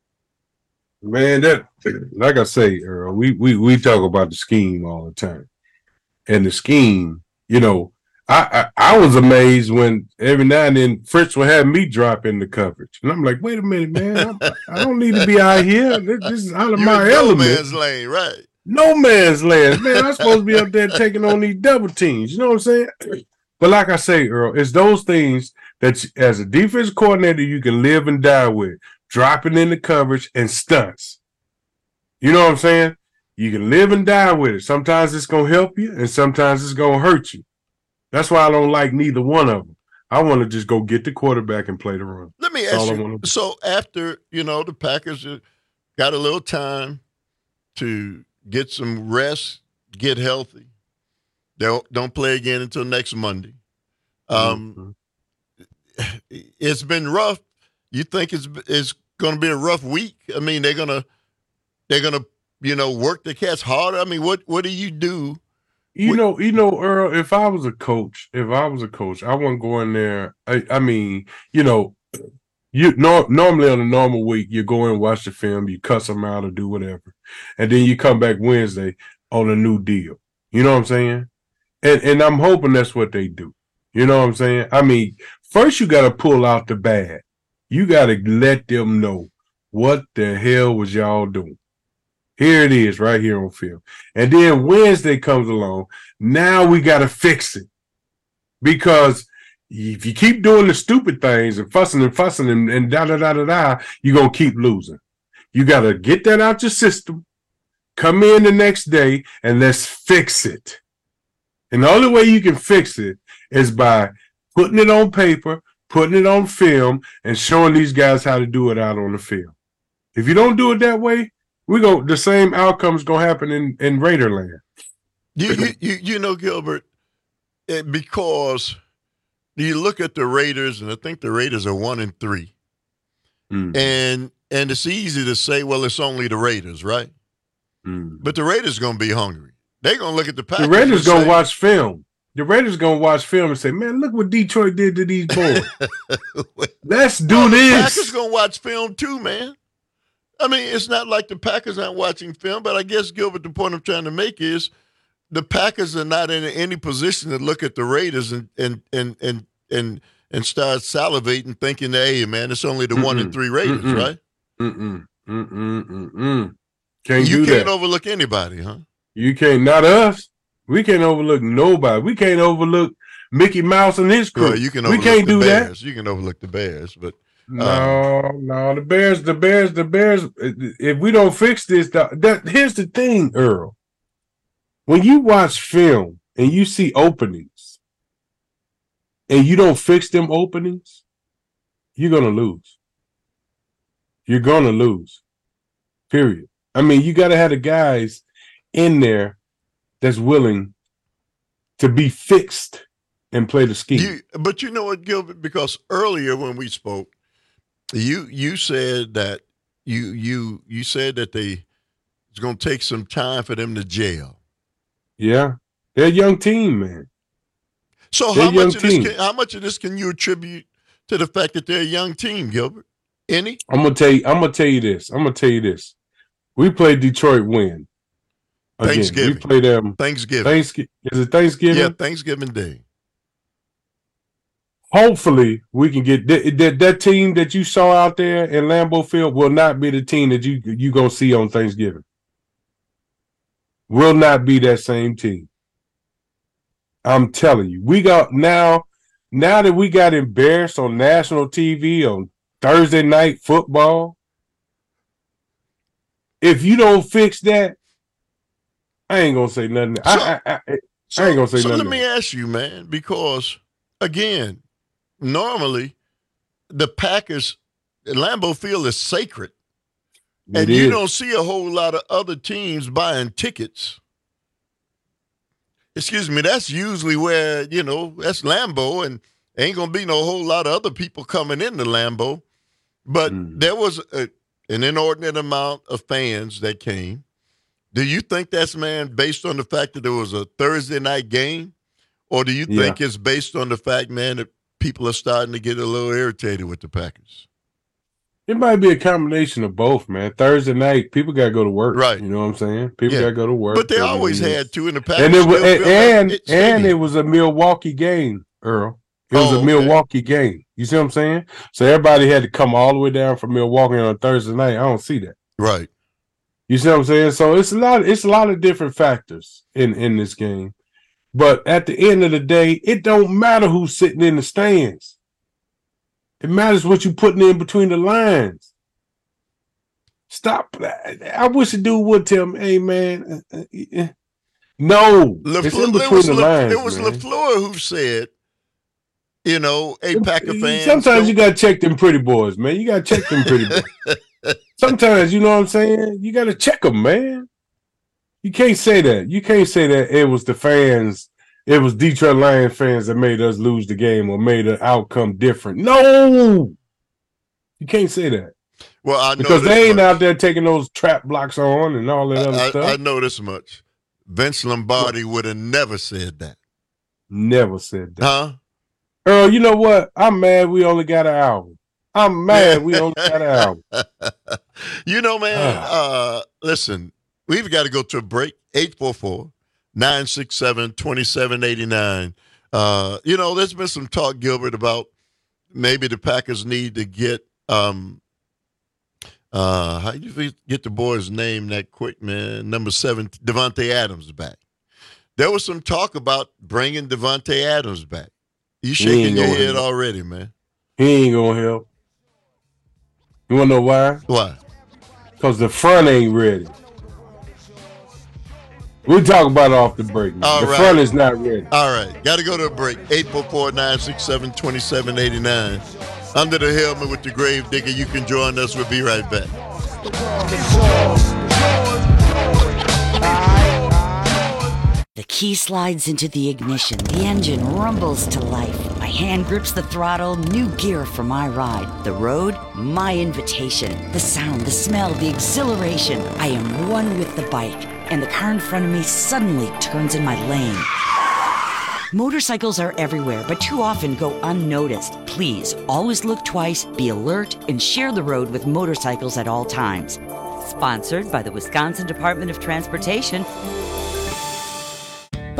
Man, that like I say, Earl, we, we we talk about the scheme all the time. And the scheme, you know, I, I I was amazed when every now and then Fritz would have me drop in the coverage. And I'm like, wait a minute, man, I, I don't need to be out here. This, this is out of You're my no element. man's lane, right? No man's land. Man, I'm supposed to be up there taking on these double teams. You know what I'm saying? But like I say, Earl, it's those things that as a defense coordinator you can live and die with. Dropping in the coverage and stunts. You know what I'm saying? You can live and die with it. Sometimes it's going to help you, and sometimes it's going to hurt you. That's why I don't like neither one of them. I want to just go get the quarterback and play the run. Let me That's ask all I you, wanna do. so after, you know, the Packers got a little time to get some rest, get healthy, they don't, don't play again until next Monday. Um, mm-hmm. It's been rough. You think it's it's going to be a rough week? I mean, they're gonna they're gonna you know work the cats harder. I mean, what what do you do? You know, you know, Earl. If I was a coach, if I was a coach, I wouldn't go in there. I, I mean, you know, you no, normally on a normal week, you go in, watch the film, you cuss them out or do whatever, and then you come back Wednesday on a new deal. You know what I'm saying? And and I'm hoping that's what they do. You know what I'm saying? I mean, first you got to pull out the bad. You got to let them know what the hell was y'all doing. Here it is right here on film. And then Wednesday comes along. Now we got to fix it. Because if you keep doing the stupid things and fussing and fussing and, and da da da da da, you're going to keep losing. You got to get that out your system, come in the next day, and let's fix it. And the only way you can fix it is by putting it on paper, putting it on film, and showing these guys how to do it out on the field. If you don't do it that way, we go the same outcome's gonna happen in, in Raiderland. You, you you you know, Gilbert, it, because you look at the Raiders, and I think the Raiders are one and three, mm. and and it's easy to say, well, it's only the Raiders, right? Mm. But the Raiders gonna be hungry. They're gonna look at the Packers. The Raiders gonna say, watch film. The Raiders gonna watch film and say, "Man, look what Detroit did to these boys. Let's do well, this." The Packers gonna watch film too, man. I mean, it's not like the Packers aren't watching film, but I guess, Gilbert, the point I'm trying to make is the Packers are not in any position to look at the Raiders and and and and and, and start salivating, thinking, "Hey, man, it's only the mm-mm, one and three Raiders, mm-mm, right?" Mm-mm, mm-mm, mm-mm. Can't you do can't that. overlook anybody, huh? You can't. Not us. We can't overlook nobody. We can't overlook Mickey Mouse and his crew. Well, you can we overlook can't the do Bears. that. You can overlook the Bears, but No, um, no, the Bears, the Bears, the Bears. If we don't fix this, that here's the thing, Earl. When you watch film and you see openings, and you don't fix them openings, you're gonna lose. You're gonna lose. Period. I mean, you got to have the guys in there that's willing to be fixed and play the scheme. You, but you know what, Gilbert? Because earlier when we spoke, you you said that you you you said that they it's going to take some time for them to gel. Yeah, they're a young team, man. So they're how much of team. this? Can, how much of this can you attribute to the fact that they're a young team, Gilbert? Any? I'm gonna tell you. I'm gonna tell you this. I'm gonna tell you this. We played Detroit win. Again. Thanksgiving. We played them. Thanksgiving. Thanksgiving. Is it Thanksgiving? Yeah, Thanksgiving Day. Hopefully, we can get that, that that team that you saw out there in Lambeau Field will not be the team that you you gonna see on Thanksgiving. Will not be that same team. I'm telling you, we got now. Now that we got embarrassed on national T V on Thursday night football, if you don't fix that, I ain't gonna say nothing. So, I, I, I, so, I ain't gonna say so nothing. let me ask you, man, because again, normally the Packers, Lambeau Field is sacred, and It you is. don't see a whole lot of other teams buying tickets. Excuse me, that's usually where, you know, that's Lambeau, and ain't gonna be no whole lot of other people coming into Lambeau. But Mm. there was a, an inordinate amount of fans that came. Do you think that's, man, based on the fact that there was a Thursday night game? Or do you Yeah. think it's based on the fact, man, that people are starting to get a little irritated with the Packers? It might be a combination of both, man. Thursday night, people got to go to work. Right. You know what I'm saying? People Yeah. got to go to work. But they And- always and- had to in the Packers. And it was, still and feel like and, it's and stadium. it was a Milwaukee game, Earl. It was Oh, a okay. Milwaukee game. You see what I'm saying? So everybody had to come all the way down from Milwaukee on Thursday night. I don't see that. Right. You see what I'm saying? So it's a lot. It's a lot of different factors in in this game. But at the end of the day, it don't matter who's sitting in the stands. It matters what you putting in between the lines. Stop. I wish a dude would tell me, "Hey, man, uh, uh, uh, no, LaFleur, it's in it between was, the La, lines." it was man. LaFleur who said, you know, hey, Packer fans. Sometimes you don't- gotta check them pretty boys, man. You gotta check them pretty boys. Sometimes, you know what I'm saying? You gotta check them, man. You can't say that. You can't say that it was the fans, it was Detroit Lions fans that made us lose the game or made the outcome different. No, you can't say that. Well, I know Because this they ain't much. out there taking those trap blocks on and all that other I, stuff. I know this much. Vince Lombardi would have never said that. Never said that. Huh? Earl, you know what? I'm mad we only got an album. I'm mad we only got an album. You know, man, uh, listen, we've got to go to a break. eight four four, nine six seven, two seven eight nine. Uh, you know, there's been some talk, Gilbert, about maybe the Packers need to get um, uh, how you get the boy's name that quick, man? Number seven, Devontae Adams back. There was some talk about bringing Devontae Adams back. You shaking ain't your gonna head help. already, man. He ain't gonna help. You wanna know why? Why? Because the front ain't ready. We'll talk about it off the break. man. All the right. front is not ready. All right. Got to go to a break. eight four four, nine six seven, two seven eight nine. Under the helmet with the grave digger. You can join us. We'll be right back. The key slides into the ignition. The engine rumbles to life. My hand grips the throttle. New gear for my ride. The road, my invitation. The sound, the smell, the exhilaration. I am one with the bike. And the car in front of me suddenly turns in my lane. Motorcycles are everywhere, but too often go unnoticed. Please, always look twice, be alert, and share the road with motorcycles at all times. Sponsored by the Wisconsin Department of Transportation.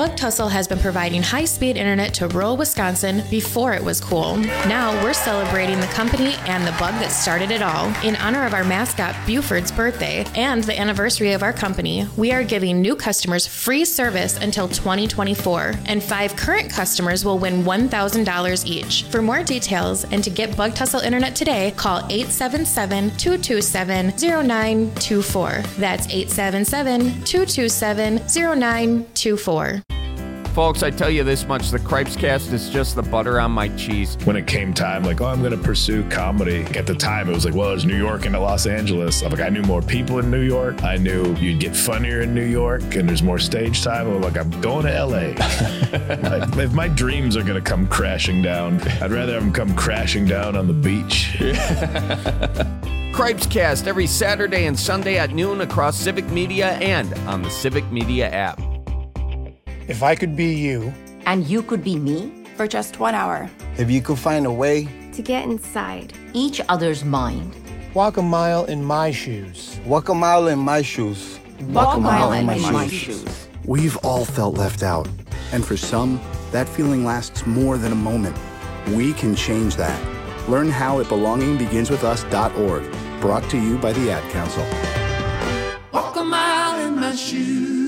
Bug Tussle has been providing high-speed internet to rural Wisconsin before it was cool. Now we're celebrating the company and the bug that started it all. In honor of our mascot Buford's birthday and the anniversary of our company, we are giving new customers free service until twenty twenty-four, and five current customers will win one thousand dollars each. For more details and to get Bug Tussle internet today, call eight seven seven, two two seven, zero nine two four. That's eight seven seven, two two seven, zero nine two four. Folks, I tell you this much, the Cripes Cast is just the butter on my cheese. When it came time, like, oh, I'm going to pursue comedy. At the time, it was like, well, there's New York and Los Angeles. I'm like, I knew more people in New York. I knew you'd get funnier in New York, and there's more stage time. I'm like, I'm going to L A. Like, if my dreams are going to come crashing down, I'd rather have them come crashing down on the beach. Cripes Cast every Saturday and Sunday at noon across Civic Media and on the Civic Media app. If I could be you. And you could be me? For just one hour. If you could find a way. To get inside. Each other's mind. Walk a mile in my shoes. Walk a mile in my shoes. Walk, Walk a mile, mile in my, my shoes. shoes. We've all felt left out. And for some, that feeling lasts more than a moment. We can change that. Learn how at belonging begins with us dot org. Brought to you by the Ad Council. Walk a mile in my shoes.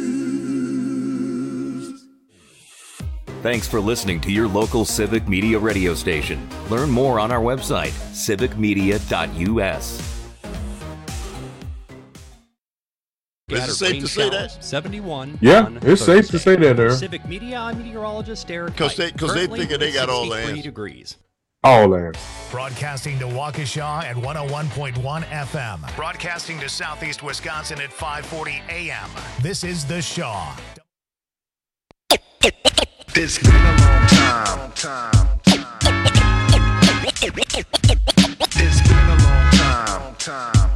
Thanks for listening to your local Civic Media radio station. Learn more on our website, civic media dot u s. Is it safe to say that? seventy-one. Yeah, it's safe to say that, Eric. Civic Media, I'm meteorologist Eric. Because they, cause they think they got all the answers. Degrees. All lands. Broadcasting to Waukesha at one oh one point one F M. Broadcasting to Southeast Wisconsin at five forty A M. This is The Shaw. It's been a long time. time, time. It's been a long time. time.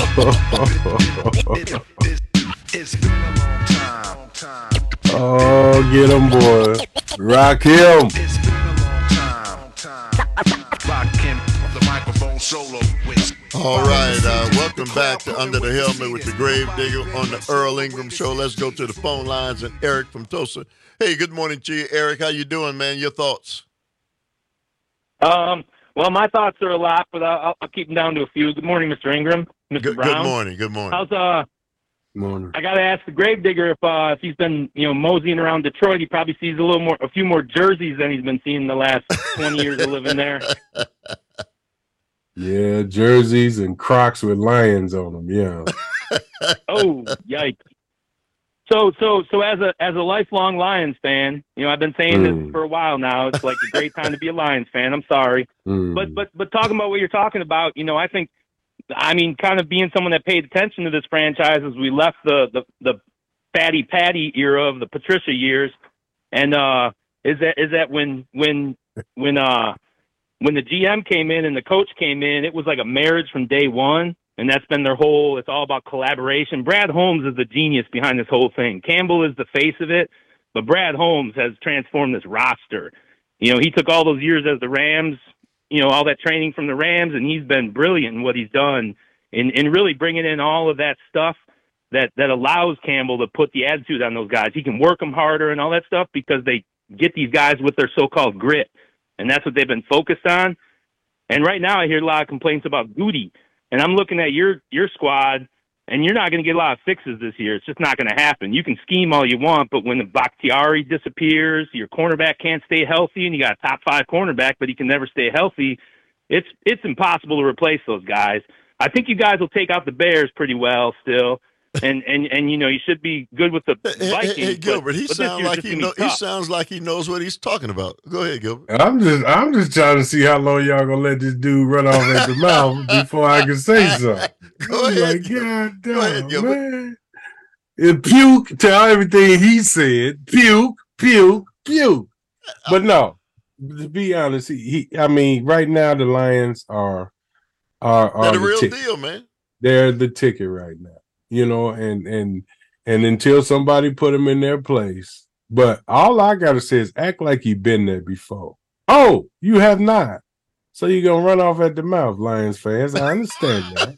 It's been a long time. time. Oh, get him, boy. Rock him. It's been a long time. time. Rocking the microphone solo with. All right, uh, welcome back to Under the Helmet with the Grave Digger on the Earl Ingram Show. Let's go to the phone lines and Eric from Tulsa. Hey, good morning to you, Eric. How you doing, man? Your thoughts? Um. Well, my thoughts are a lot, but I'll, I'll keep them down to a few. Good morning, Mister Ingram, Mister Good, Brown. good morning. Good morning. How's uh? Morning. I got to ask the Gravedigger if uh, if he's been you know moseying around Detroit, he probably sees a little more, a few more jerseys than he's been seeing the last twenty years of living there. Yeah, jerseys and Crocs with lions on them. Yeah. Oh, yikes! So, so, so as a as a lifelong Lions fan, you know, I've been saying Mm. this for a while now. It's like a great time to be a Lions fan. I'm sorry, Mm. but but but talking about what you're talking about, you know, I think, I mean, kind of being someone that paid attention to this franchise as we left the the the Fatty Patty era of the Patricia years, and uh, is that is that when when when uh when the G M came in and the coach came in, it was like a marriage from day one. And that's been their whole, it's all about collaboration. Brad Holmes is the genius behind this whole thing. Campbell is the face of it, but Brad Holmes has transformed this roster. You know, he took all those years as the Rams, you know, all that training from the Rams, and he's been brilliant in what he's done in, in really bringing in all of that stuff that, that allows Campbell to put the attitude on those guys. He can work them harder and all that stuff because they get these guys with their so-called grit, and that's what they've been focused on. And right now I hear a lot of complaints about Goody. And I'm looking at your your squad, and you're not going to get a lot of fixes this year. It's just not going to happen. You can scheme all you want, but when the Bakhtiari disappears, your cornerback can't stay healthy, and you got a top five cornerback, but he can never stay healthy. It's it's impossible to replace those guys. I think you guys will take out the Bears pretty well still, and and, and you know you should be good with the Vikings. Hey, hey Gilbert, but, he but sounds like he know, he sounds like he knows what he's talking about. Go ahead, Gilbert. I'm just I'm just trying to see how long y'all gonna let this dude run off at the mouth before I can say something. Go ahead, like, Gilbert. God Go ahead, damn, Gilbert. man. And puke to everything he said. Puke, puke, puke. But no, to be honest, he, he I mean, right now the Lions are are are They're the the real ticket. deal, man. They're the ticket right now. You know, and and and until somebody put them in their place. But all I gotta say is act like you've been there before. Oh, you have not. So you're gonna run off at the mouth, Lions fans. I understand that.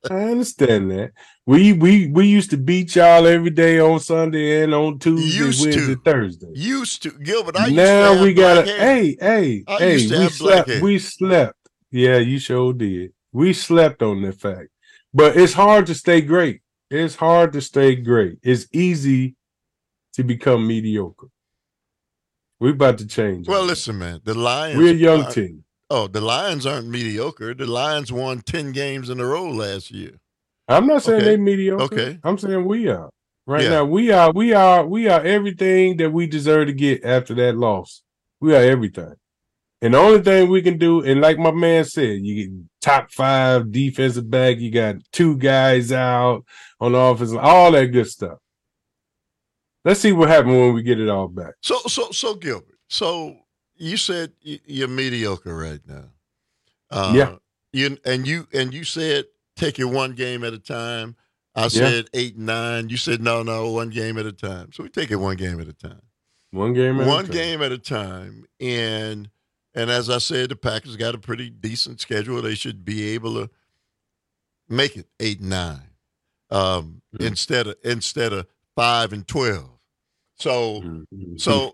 I understand that. We we we used to beat y'all every day on Sunday and on Tuesday, Used Wednesday, to. Thursday. Used to. Gilbert, I used now to have we gotta. black hair. Hey, hey, I hey. used to We have black slept. hair. We slept. Yeah, you sure did. We slept on that fact. But it's hard to stay great. It's hard to stay great. It's easy to become mediocre. We're about to change. Well, listen, man. The Lions. We're a young aren't- team. Oh, the Lions aren't mediocre. The Lions won ten games in a row last year. I'm not saying Okay. they mediocre. Okay. I'm saying we are. Right Yeah. now, we are, we are, we are everything that we deserve to get after that loss. We are everything. And the only thing we can do, and like my man said, you get top five defensive back, you got two guys out on the offense, all that good stuff. Let's see what happens when we get it all back. So, so, so Gilbert. So you said y- you're mediocre right now. Uh, Yeah. You and you and you said take it one game at a time. I said eight and nine. You said no, no, one game at a time. So we take it one game at a time. One game at one a time. game at a time. And and as I said, the Packers got a pretty decent schedule. They should be able to make it eight and nine um, Mm-hmm. instead of instead of five and twelve. So Mm-hmm. so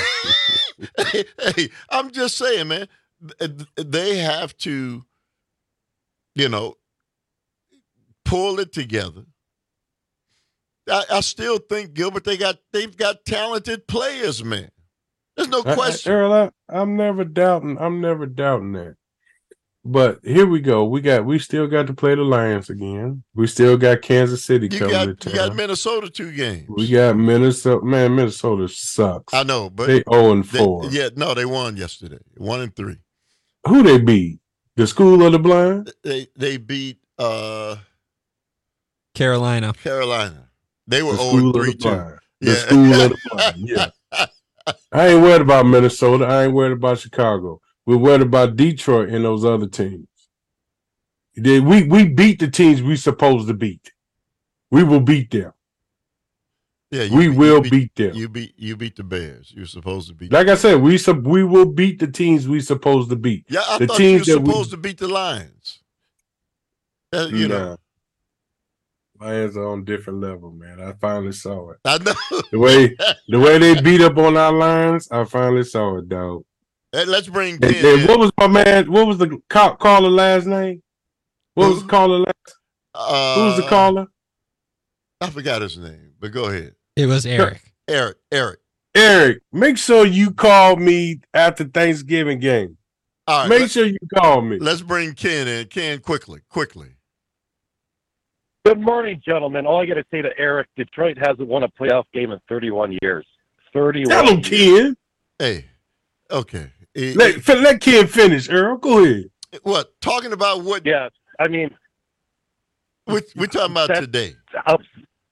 hey, hey, I'm just saying, man, th- they have to, you know, pull it together. I, I still think, Gilbert, they got they've got talented players, man. There's no I- I- question. Earl, I, I'm never doubting. I'm never doubting that. But here we go. We got. We still got to play the Lions again. We still got Kansas City You coming got to you town. got Minnesota two games. We got Minnesota. Man, Minnesota sucks. I know, but they zero and they- four. yeah, no, they won yesterday. One and three. Who they beat? The School of the Blind. They they beat uh, Carolina. Carolina. They were The zero School and of three the too. Blind. The School of the Blind. Yeah. I ain't worried about Minnesota. I ain't worried about Chicago. We're worried about Detroit and those other teams. They- We we beat the teams we supposed to beat. We will beat them. Yeah, We beat- will beat, beat them. You beat you beat the Bears. You're supposed to beat. Like I said, we sub, we will beat the teams we supposed to beat. Yeah, I the thought you were that we- supposed to beat the Lions. Uh, you know, Nah. Lions are on a different level, man. I finally saw it. I know The way the way they beat up on our Lions, I finally saw it, dog. Hey, let's bring And, Ken and in. what was my man? What was the ca- caller last name? What was the caller last? Uh, Who was the caller? I forgot his name, but go ahead. It was Eric. Eric. Eric. Eric, make sure you call me after Thanksgiving game. All right. Make let- sure you call me. Let's bring Ken in. Ken, quickly, quickly. Good morning, gentlemen. All I got to say to Eric, Detroit hasn't won a playoff game in thirty-one years. thirty-one Tell him, years. Ken. Hey, okay. Eh, Let, fin- let Ken finish, Earl. Go ahead. What? Talking about what? Yeah, I mean, We're, we're talking about That- today. I'm-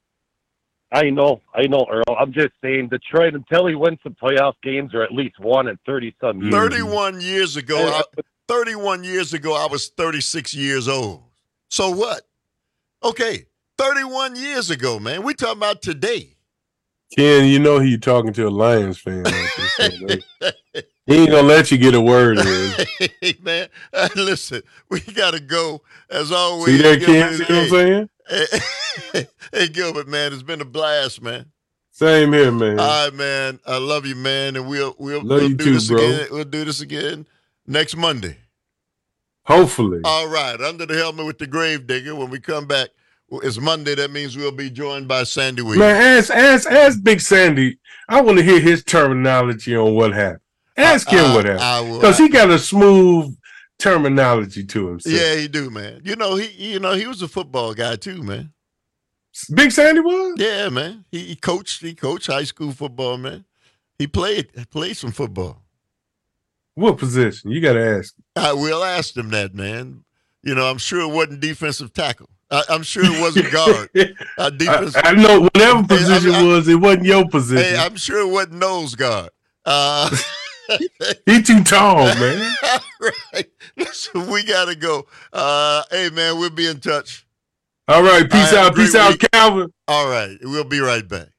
I know, I know, Earl. I'm just saying, Detroit, until he wins some playoff games, or at least one in thirty-some years. thirty-one years ago, I, thirty-one years ago, I was thirty-six years old. So what? Okay, thirty-one years ago, man. We talking about today. Ken, you know he talking to a Lions fan. like this, so they- he ain't gonna let you get a word in. Hey, man, uh, listen, we got to go, as always. See that, Ken? Gilbert, See what I'm saying? Hey, hey, Gilbert, man, it's been a blast, man. Same here, man. All right, man. I love you, man, and we'll we'll, Love we'll you do too, this bro. again. We'll do this again next Monday. Hopefully. All right, under the helmet with the grave digger. When we come back, it's Monday. That means we'll be joined by Sandy Williams. Man, ask, ask, ask Big Sandy. I want to hear his terminology on what happened. Ask him I- what I happened. will. Because he got a smooth terminology to himself. Yeah, he do, man. You know, he you know he was a football guy too, man. Big Sandy was? Yeah, man. He, he coached. He coached high school football, man. He played played some football. What position? You got to ask. I will ask him that, man. You know, I'm sure it wasn't defensive tackle. I, I'm sure it wasn't guard. Uh, defense, I, I know whatever Hey, position I'm- I- was, it wasn't your position. Hey, I'm sure it wasn't nose guard. Uh, he too tall, man. right. Listen, we gotta go. Uh, hey, man, we'll be in touch. All right, peace All right, out, peace great out, week. Calvin. All right, we'll be right back.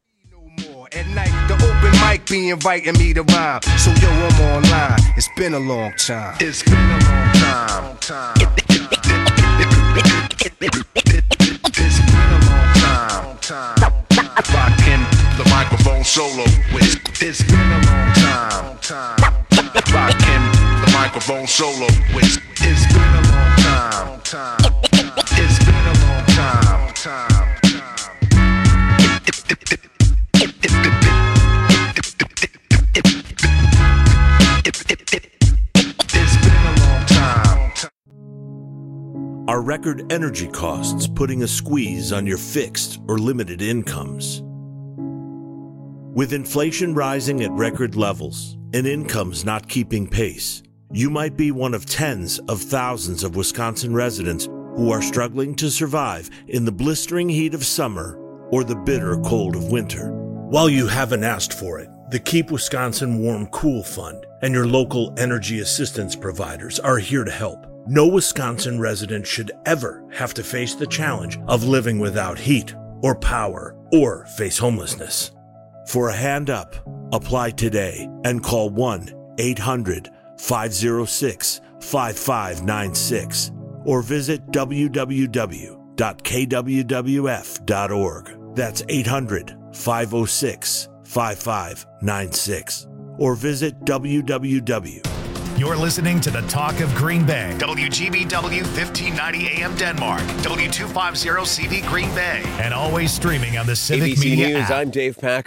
At night, the open mic be inviting me to rhyme. So yo, I'm online. It's been a long time. It's been a long time. solo with. It's been a long time. Rockin' the microphone solo with. It's been a long time. It's been a long time. It's been a long time. Are record energy costs putting a squeeze on your fixed or limited incomes? With inflation rising at record levels and incomes not keeping pace, you might be one of tens of thousands of Wisconsin residents who are struggling to survive in the blistering heat of summer or the bitter cold of winter. While you haven't asked for it, the Keep Wisconsin Warm Cool Fund and your local energy assistance providers are here to help. No Wisconsin resident should ever have to face the challenge of living without heat or power or face homelessness. For a hand up, apply today and call one eight hundred five oh six five five nine six or visit w w w dot k w w f dot org. That's eight hundred five oh six five five nine six or visit w w w. You're listening to the Talk of Green Bay. W G B W fifteen ninety A M Denmark. W two fifty C V Green Bay. And always streaming on the Civic A B C Media News, app. I'm Dave Packer.